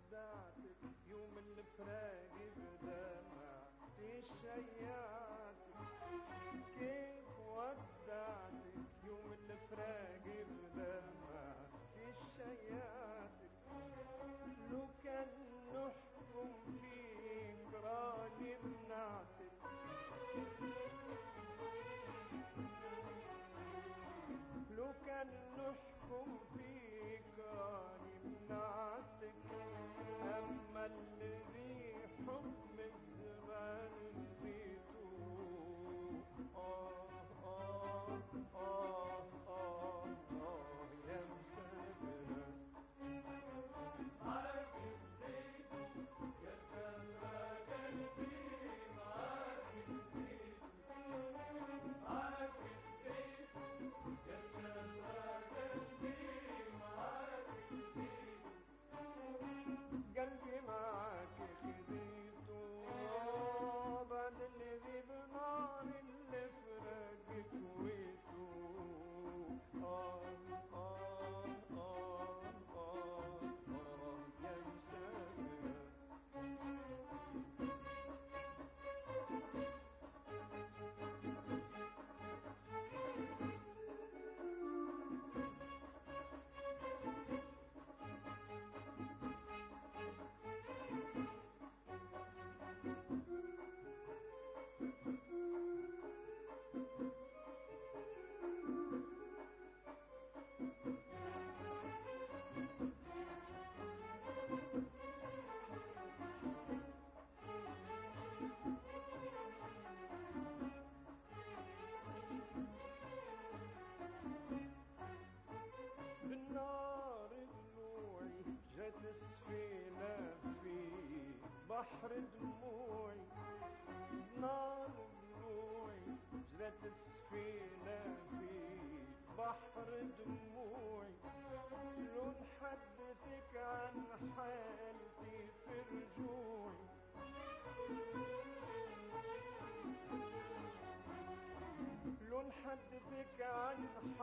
ودعتك يوم الفراق بدمعتي شيعتك، كيف ودعتك يوم الفراق بدمعتي شيعتك، لو كان نحكم فيك راني منعتك، لو كان نحكم فيك راني منعتك، أما الذي حكم الزمان نسيته. يا مسافرة معاك نسيته، يا سما قلبي معاك نسيته، معاك نسيته يا سما قلبي معاك نسيته، قلبي معاك خذيته، بعد الذي بنار اللي فرق كويته. يا مسافرة بالنار ضلوعي جت سفينة في بحر دموعي، نار ضلوعي جت سفينة في بحر دموعي، لو نحدثك عن حالتي في رجوعي، لو نحدثك عن